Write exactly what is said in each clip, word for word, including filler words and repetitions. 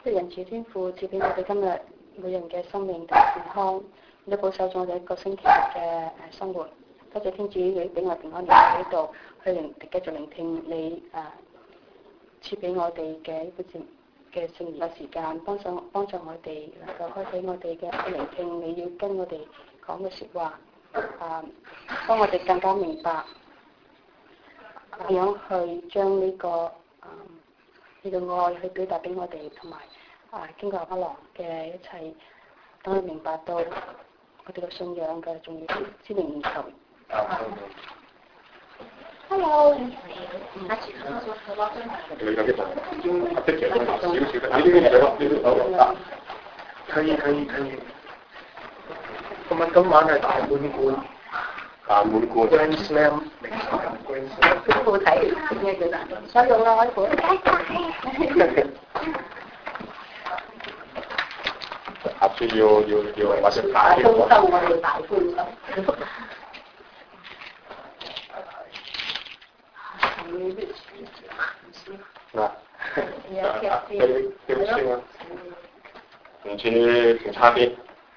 即係仁慈天父賜俾我哋今日每人嘅生命同健康，你保守咗我哋一個星期嘅誒生活。多謝天主你俾我平安嚟喺度，去聆繼續聆聽你誒賜俾我哋嘅呢個聖嘅聖言嘅時間，幫助幫助我哋能夠開啟我哋嘅聆聽你要跟我哋講嘅説話，啊，幫我哋更加明白點樣去將呢、這個啊呢、這個愛去表達俾我哋，同埋啊經過阿巴郎嘅一切，等佢明白到我哋嘅信仰嘅重要性，先嚟求。Hello。 你有啲同阿的姐少少，你呢啲嘢咯，呢啲好。可以可以可以。今晚今晚係大滿貫。大滿貫。Grand Slam。 好好睇，咩叫大？所以用啦，我盤。 下次要要要或者大啲。 高收我要大寬收。 嗱，你你先啊，唔似仲差啲，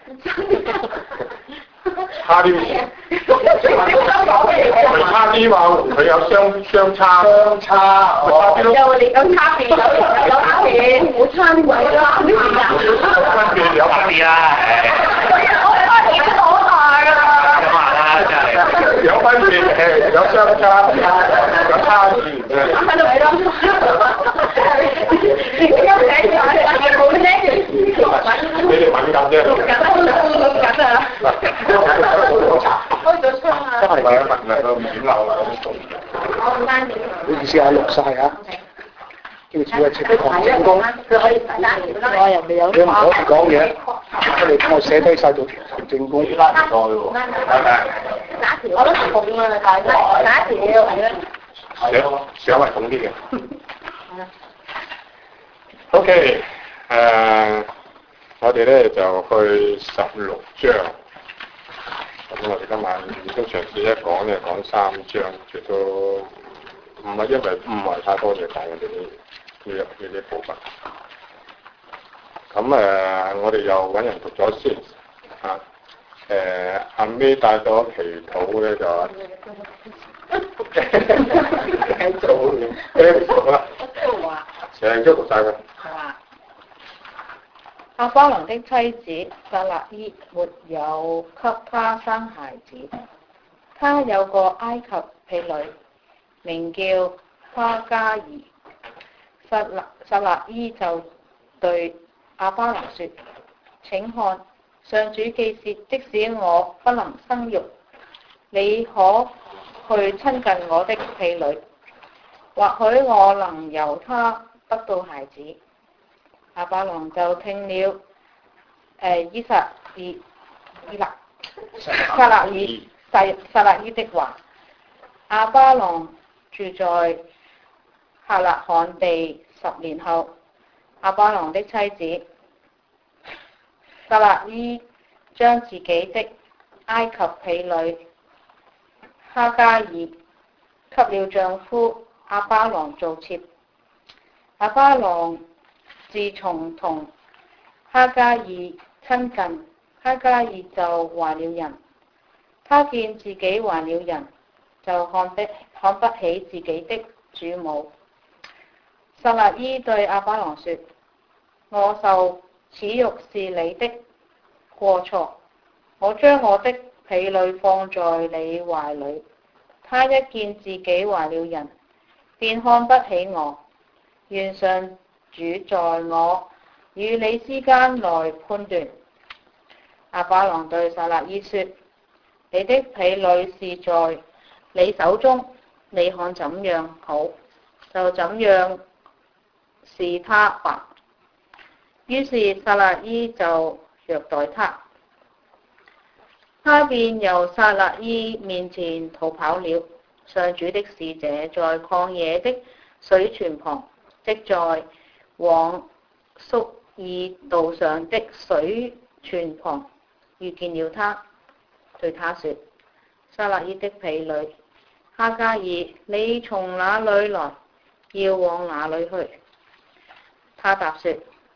差啲咩？佢差啲嘛，佢有相相差。相差，哦。有你有差別，有有差別，冇差啲位啦。分別有分別啦，有分別誒，有相差，有差異嘅。喺度睇咯。你而家睇住係冇聽住。你哋敏感啫。緊啊！緊啊！開咗窗啊！真係咪啊？唔係個面漏啦，咁我唔單止。唔好意思啊，錄曬啊。叫主啊，切狂成功。佢可以我又未有。你唔好講嘢，你幫我寫低曬做行政功。拉唔該喎。係咪？打條我都重啊，但係打條嘢係咧。寫寫係重啲嘅。OK，誒，我哋咧就去十六章。咁我哋今晚亦都嘗試一講咧，講三章，亦都唔係因為唔係太多嘢講我哋呢呢呢啲部分。咁誒，我哋又揾人讀咗先嚇。誒，後尾帶咗祈禱咧就繼續繼續啦，成張讀曬佢。 亞巴郎的妻子撒辣依沒有給他生孩子，他有個埃及婢女，名叫哈加爾。撒辣撒辣依就對亞巴郎說：請看，上主既是即使我不能生育，你可去親近我的婢女，或許我能由她得到孩子。亞巴郎就聽了誒、呃、伊撒爾伊勒撒辣依撒撒辣依的話。亞巴郎住在客納罕地十年後，亞巴郎的妻子撒辣依將自己的埃及婢女哈加爾給了丈夫亞巴郎做妾。亞巴郎自從同哈加爾親近，哈加爾就懷了孕。他見自己懷了孕，就看不看不起自己的主母。撒辣依對亞巴郎說：我受恥辱是你的過錯，我將我的婢女放在你懷裏。他一見自己懷了孕，便看不起我。願上主在我與你之間來判斷。亞巴郎對撒辣依說：你的婢女是在你手中，你看怎樣好，就怎樣是他吧。於是撒辣依就虐待他，他便由撒辣依面前逃跑了。上主的使者在曠野的水泉旁，即在往蘇爾道上的水泉旁遇見了他，對他說：撒辣依的婢女哈加爾，你從哪裏來，要往哪裏去？他答說：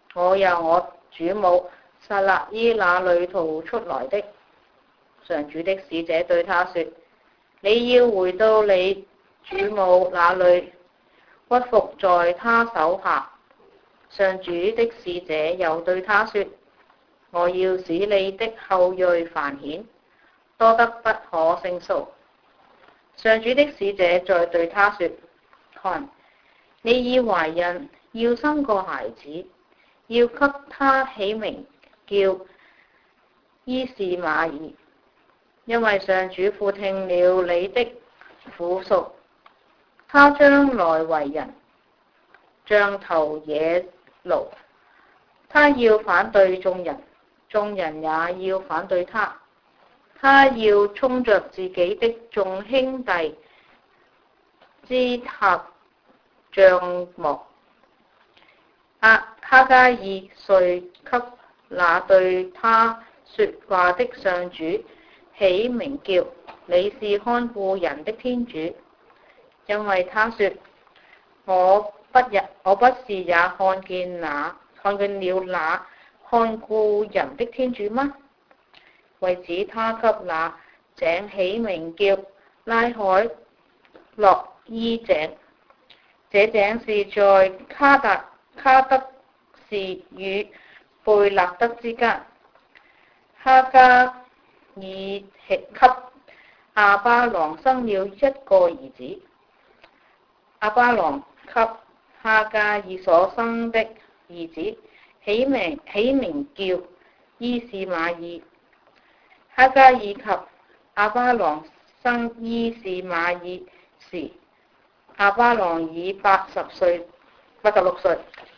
我由我主母撒勒伊那裏逃出來的。上主的使者對他說：你要回到你主母那裏，屈服在他手下。上主的使者又對他說：我要使你的後裔繁衍，多得不可勝數。上主的使者再對他說：看，你已懷孕，要生個孩子，要給他起名叫伊士馬爾，因為上主俯聽了你的苦訴，他將來為人，像頭野驢，他要反對眾人，眾人也要反對他，他要衝着自己的眾兄弟之下帳幕。啊，哈加爾遂給那對他說話的上主起名叫你是看顧人的天主，因為他說：我不也我不是也看見那看見了那看顧人的天主嗎？為此，他給那井起名叫拉海洛伊井。這井是在卡達卡德士與貝勒德之間。哈加爾給亞巴郎生了一個兒子。亞巴郎給哈加爾所生的兒子起名起名叫伊士馬爾。哈加爾及亞巴郎生伊士馬爾時，亞巴郎已八十歲，八十六歲。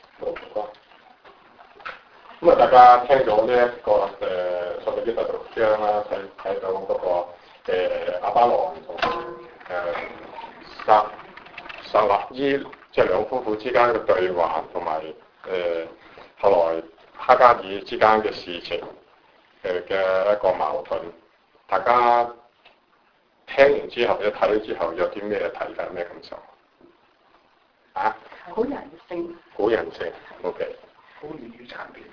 咁啊，大家聽咗呢一個誒《創世記》第六章啦，睇睇到嗰、那個誒亞巴郎同誒撒撒勒伊即係兩夫婦之間嘅對話，同埋誒後來哈加爾之間嘅事情誒嘅一個矛盾。大家聽完之後，或者睇咗之後，有啲咩睇法、咩感受？啊？ 好人性。 好人性 ，OK。 好粵語殘片。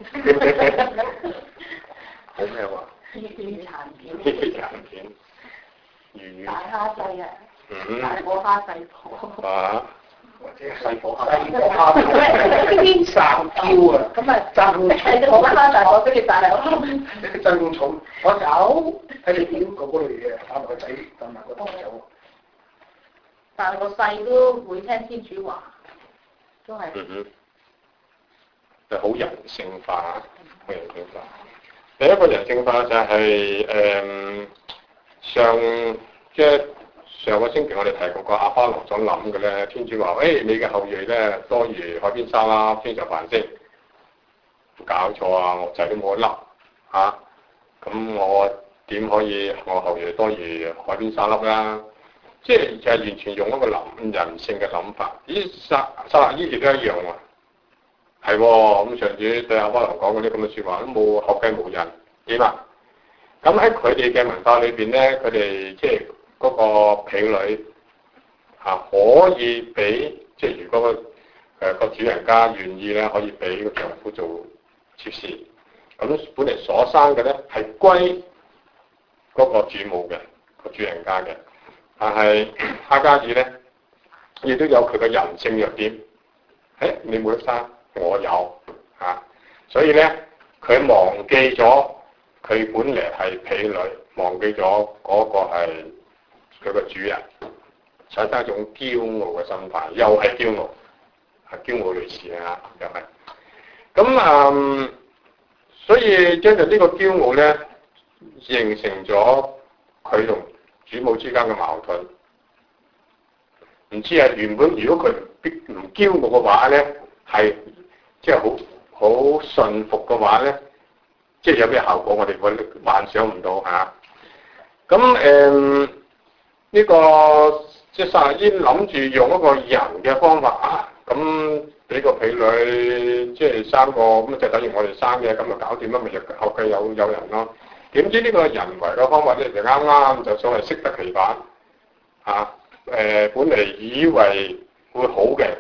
好咩話？ 粵語殘片。 粵語殘片。粵語。 大蝦細啊！ 嗯。 大火蝦細火。 啊！ 或者細火蝦。細火蝦。三嬌啊！ 咁啊， 爭係火蝦大火，跟住大火。 爭寵，我有睇你點個嗰類嘢，打埋個仔，打埋個朋友。 但係個細都會聽天主話，都係。 嗯哼。就好人性化，好人性化。第一個人性化就係、是、誒、嗯、上即係上個星期我哋提過個亞巴郎所諗嘅咧，天主話：誒、哎、你嘅後裔咧多如海邊沙啦，天上繁星。搞錯啊！我仔都冇得笠嚇，咁、啊、我點可以我後裔多如海邊沙粒啦？即係就係完全用一個諗人性嘅諗法。咦，撒撒勒伊亦都一樣喎。係喎，咁上主對亞巴郎講嗰啲咁嘅説話都冇後繼無人點啊？咁喺佢哋嘅文化裏邊咧，佢哋即係嗰個婢女嚇、啊、可以俾即係如果個誒個主人家願意咧，可以俾個丈夫做妾侍。咁本嚟所生嘅咧係歸嗰個主母嘅個主人家嘅，但係哈加爾咧亦都有佢嘅人性弱點。誒，你冇得生。我有嚇、啊，所以咧佢忘記咗佢本嚟係婢女，忘記咗嗰個係佢個主人，產生一種驕傲嘅心態，又係驕傲，係驕傲類似啊，又係。咁啊、嗯，所以將就呢個驕傲咧，形成咗佢同主母之間嘅矛盾。唔知啊，原本如果佢唔驕傲嘅話咧，係。即係好好順服嘅話咧，即係有咩效果？我哋會幻想唔到嚇。咁誒呢個即係撒勒伊諗住用一個人嘅方法啊，咁俾個婢女即係生個咁就等於我哋生嘅，咁就搞掂啦，咪就後繼有有人咯。點知呢個人為嘅方法咧就啱啱就所謂適得其反嚇。誒、呃、本嚟以為會好嘅，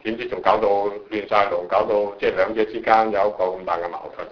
點知仲搞到亂晒龍，搞到即係兩者之間有一個咁大嘅矛盾。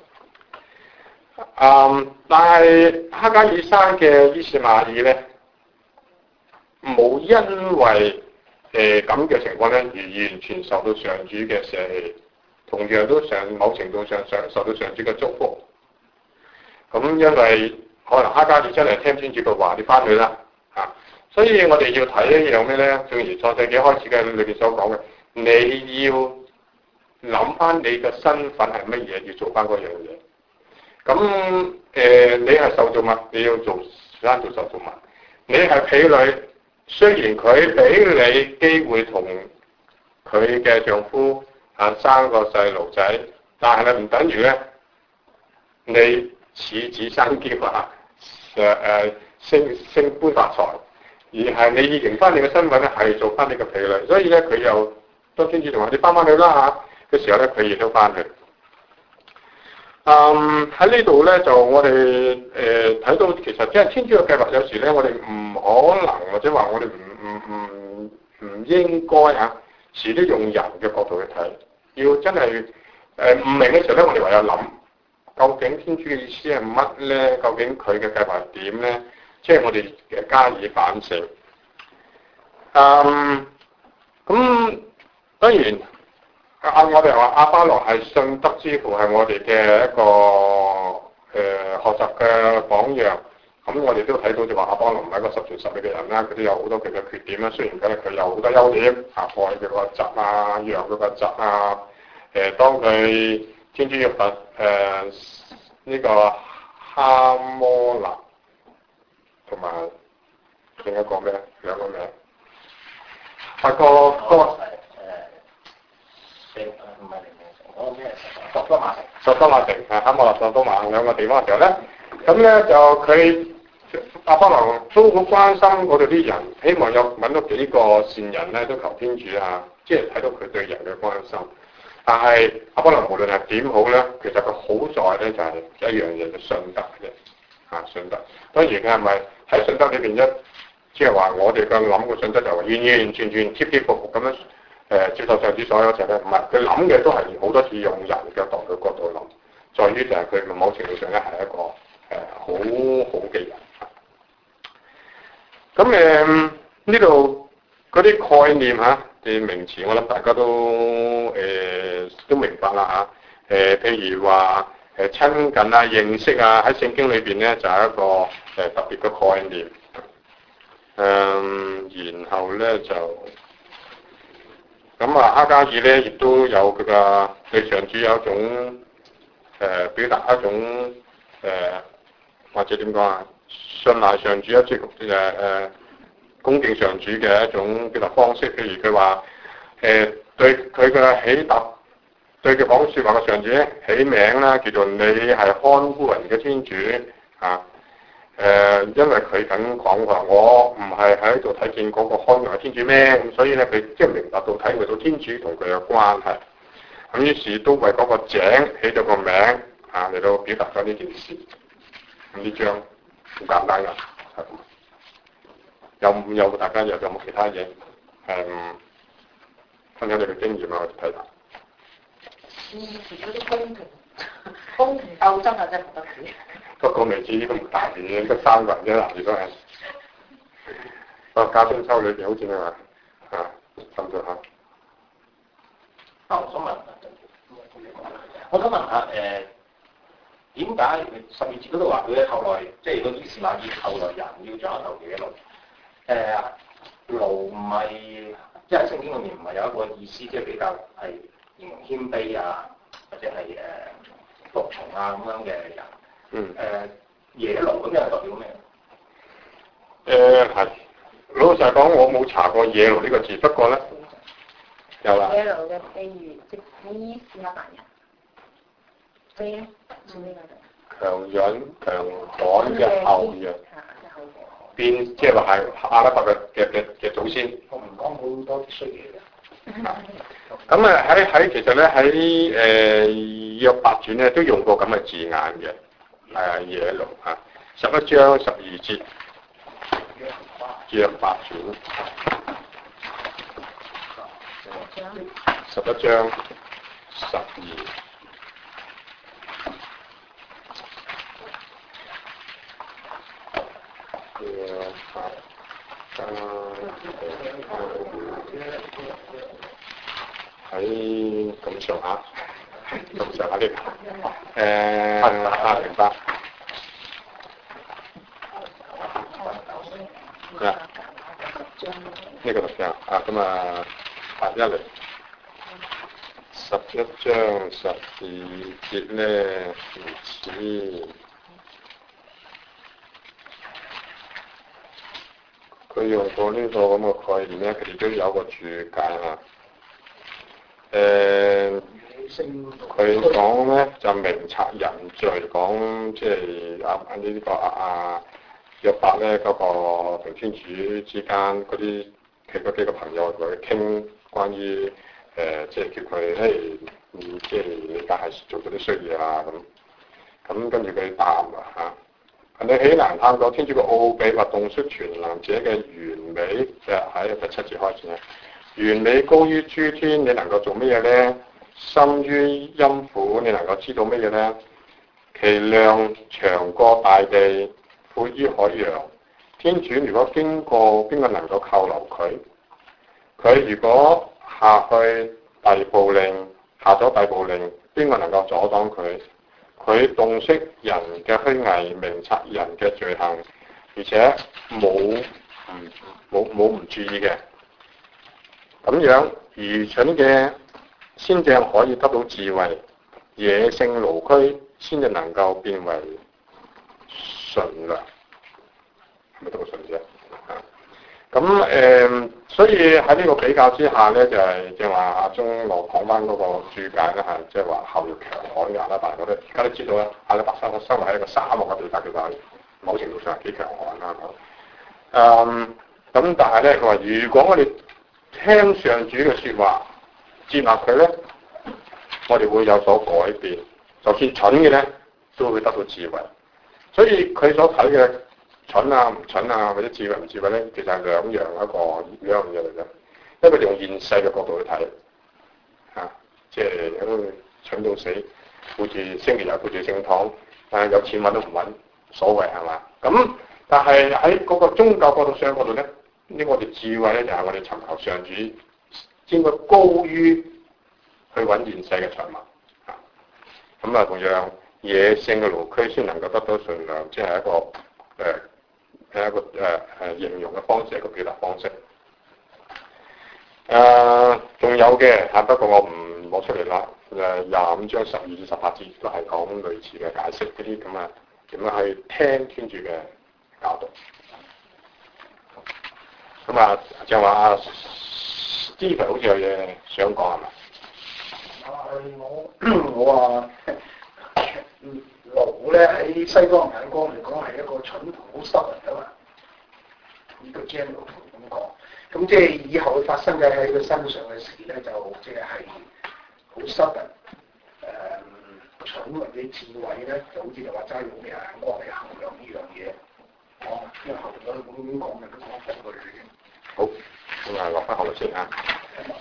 嗯，但係哈加爾山嘅伊斯瑪爾咧，冇因為誒咁嘅情況咧而完全受到上主嘅捨棄，同樣都上某程度上上受到上主嘅祝福。咁因為可能哈加爾真係聽天主嘅話，你翻去啦嚇，所以我哋要睇一樣咩咧？正如創世紀開始嘅裏邊所講嘅，你要諗翻你嘅身份係乜嘢，要做翻嗰樣嘢。咁誒、呃，你係受造物，你要做翻做受造物。你係婢女，雖然佢俾你機會同佢嘅丈夫啊生個細路仔，但係咧唔等於咧你似子生嬌啊，誒誒升升官發財，而係你要認翻你嘅身份咧，係做翻你嘅婢女。所以咧，佢又當天主同話你翻返去啦嚇嘅時候咧，佢亦都翻去。嗯，喺呢度咧就我哋誒睇到其實即係天主嘅計劃，有時咧我哋唔可能或者話我哋唔唔唔唔應該啊，時都用人嘅角度去睇，要真係誒唔明嘅時候咧，我哋唯有諗究竟天主嘅意思係乜咧？究竟佢嘅計劃係點咧？即係我哋嘅加以反省。嗯，咁當然。啊！我哋話阿巴郎係信德之父，係我哋嘅一個誒、呃、學習嘅榜樣。咁我哋都睇到就話阿巴郎唔係一個十全十美嘅人啦，佢都有好多佢嘅缺點啦。雖然佢佢有好多優點，啊愛佢個侄啊，讓佢個侄啊。誒、呃，當佢天主要罰誒呢個哈摩納同埋另一個咩兩個名，發覺個。唔係零零城，嗰個咩城？索多瑪城。索多瑪城係哈摩納索多瑪兩個地方嘅時候咧，咁咧就佢阿巴郎都好關心嗰度啲人，希望有揾到幾個善人咧，都求天主啊，即係睇到佢對人嘅關心。但係阿巴郎無論係點好咧，其實佢好在咧就係一樣嘢，就信德嘅嚇信德。當然佢係咪喺信德裏邊一，即係話我哋嘅諗嘅信德就係完完全全貼貼服服咁樣。誒接受上主所有時候咧，唔係佢諗嘅都係好多次用人嘅角度角度諗，在於就係佢某程度上咧係一個誒、呃、好好嘅人。咁誒呢度嗰啲概念嚇嘅名詞，我諗大家都誒、呃、都明白啦嚇。誒、呃、譬如話誒親近啊、認識啊，喺聖經裏邊咧就係、是、一個誒、呃、特別嘅概念。誒、呃，然後咧就。咁啊，哈加爾咧亦都有佢嘅對上主有一種誒、呃、表達一種誒、呃、或者點講啊，信賴上主一啲誒誒恭敬上主嘅一種表達方式。譬如佢話誒對佢嘅起答，對佢講説話嘅上主起名啦，叫做你係看顧人嘅天主啊。誒、呃，因為佢咁講話，我唔係喺度睇見嗰個看顧嘅天主咩？咁所以咧，佢即係明白到體會到天主同佢嘅關係。咁於是都為嗰個井起咗個名啊，嚟到表達咗呢件事。咁呢張好簡單㗎，係有唔有大家又有冇其他嘢誒、嗯、分享你嘅經驗啊？我哋睇下。 嗯，其實啲公平公平鬥爭啊，真係唔得嘅。不過未至於咁大嘅，得三個人啫，男女都係。個家中秋裏邊好似你話啊，咁就嚇。 啊，我想問，我想問下誒，點解十二節嗰度話佢咧後來，即係個伊斯瑪爾後來人要將一頭野驢？誒，驢唔係，即係聖經裏面唔係有一個意思，即係比較係形容謙卑啊，或者係誒服從啊咁樣嘅人。嗯，誒、呃、野驢咁又係代表咩？ 誒係、呃，老實講，我冇查過野驢呢個字，不過咧有啦。 野驢嘅譬如即係伊斯蘭人，對咧，做呢個強韌強悍嘅後裔，變即係話係阿拉伯嘅嘅嘅嘅祖先。 我唔講好多衰嘢嘅。 咁啊喺喺其實咧喺誒約伯傳咧都用過咁嘅字眼嘅。誒野驢啊，十一章十二節，約伯傳， 十一章十二。喺咁上下，咁上下啲，誒啊明白。啊，呢個六章啊，咁啊八一嚟，十一章十二節咧如此。佢用過呢個咁嘅概念咧，佢哋都有個注解啊。誒，佢講咧就明察人罪，講即係啊呢啲個啊啊約伯咧嗰個同天主之間嗰啲佢嗰幾個朋友同佢傾關於誒、呃、即係叫佢誒嗯即係你梗係做咗啲衰嘢啊咁，咁跟住佢答啊嚇。你豈難探究天主嘅奧秘或洞悉全能者嘅完美？就喺第七節開始咧，完美高於諸天，你能夠做乜嘢咧？深於陰府，你能夠知道乜嘢咧？其量長過大地，闊於海洋。天主如果經過，邊個能夠扣留佢？佢如果下去逮捕令，下咗逮捕令，邊個能夠阻擋佢？佢洞悉人嘅虛偽，明察人嘅罪行，而且冇唔冇冇唔注意嘅。咁樣愚蠢嘅先至可以得到智慧，野性驢駒先至能夠變為馴良，係咪讀個馴啫？咁誒、呃，所以喺呢個比較之下咧，就係即係話阿鐘羅講翻嗰個注解咧，係即係話後要強悍嘅啦。但係我哋而家都知道啦，阿拉伯山生活喺一個沙漠嘅地帶，其實某程度上係幾強悍啦。誒，咁但係咧，佢話如果我哋聽上主嘅説話，接納佢咧，我哋會有所改變。就算蠢嘅咧，都會得到智慧。所以佢所睇嘅蠢啊唔蠢啊，或者智慧唔智慧咧，其實係兩樣一個兩樣嘢嚟嘅。因為佢哋用現世嘅角度去睇，嚇、啊，即係喺度蠢到死，顧住星期日顧住聖堂，但係有錢揾都唔揾，所謂係嘛？咁但係喺嗰個宗教角度上嗰度咧，呢我哋智慧咧就係、是、我哋尋求上主，應該高於去揾現世嘅財物。嚇，咁啊同樣野性嘅驢駒先能夠得到馴良，即係一個誒。呃係一個誒誒、呃、形容嘅方式，一個表達方式。誒、呃，仲有嘅嚇，不過我唔攞出嚟啦。誒，廿五章十二至十八節都係講類似嘅解釋，嗰啲咁啊點樣去聽天主嘅教導。咁啊，就話阿 Stephen 好似有嘢想講係嘛？ 啊，我我話驢咧喺西方眼光嚟講係一個蠢同好濕人噶嘛，呢個 general 咁講。咁即係以後發生嘅喺佢身上嘅事咧，就即係好濕人。誒，蠢或者智慧咧，就好似就話齋用咩眼光嚟衡量呢樣嘢。哦，因為後邊嗰咁講嘅都講過佢嘅。 好，咁啊落翻後頭先啊。